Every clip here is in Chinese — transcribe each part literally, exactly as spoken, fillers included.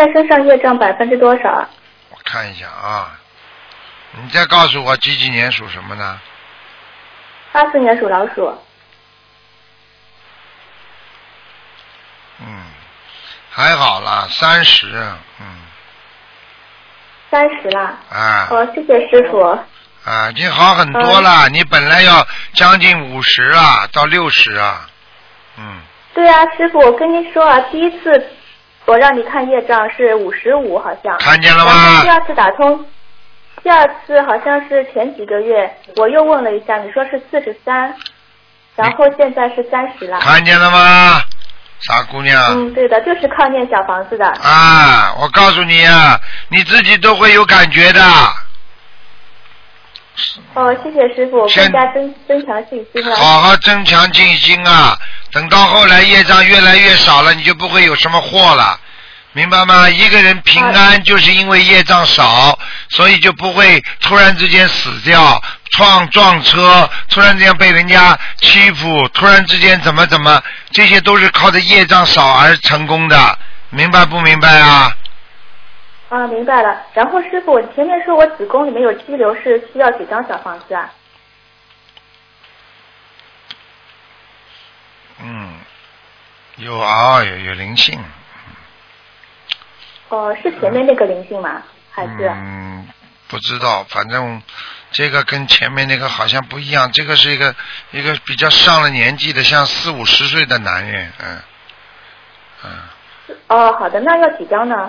在身上业障百分之多少？ 我看一下啊，你再告诉我几几年属什么呢？ 八四年属老鼠。 嗯，还好啦，三十，嗯。 三十啦。 啊。 哦，谢谢师傅。 啊，已经好很多了。嗯、你本来要将近五十啊，到六十啊。嗯。对啊，师傅，我跟您说啊，第一次我让你看业障是五十五，好像。 看见了吗？ 然后第二次打通，第二次好像是前几个月，我又问了一下，你说是四十三，然后现在是三十了。 看见了吗？傻姑娘。 嗯，对的，就是靠念小房子的。 啊，我告诉你啊，你自己都会有感觉的。 哦，谢谢师傅，更加增增强信心了。 好好增强信心啊！等到后来业障越来越少了，你就不会有什么祸了，明白吗？一个人平安就是因为业障少，所以就不会突然之间死掉，撞撞车，突然之间被人家欺负，突然之间怎么怎么，这些都是靠着业障少而成功的，明白不明白啊？ 啊，明白了。然后师傅，你前面说我子宫里面有肌瘤，是需要几张小房子啊？ 嗯，有啊，有有灵性。 哦，是前面那个灵性吗？还是？ 嗯，不知道，反正这个跟前面那个好像不一样。这个是一个一个比较上了年纪的，像四五十岁的男人，嗯嗯。 哦，好的，那要几张呢？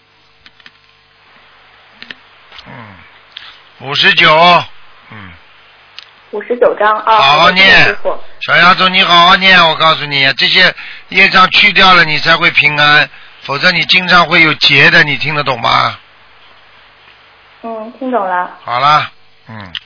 嗯，五十九，嗯， 五十九章啊， 好好念，小丫头，你好好念，我告诉你，这些业障去掉了，你才会平安，否则你经常会有结的，你听得懂吗？ 嗯，听懂了。 好了，嗯。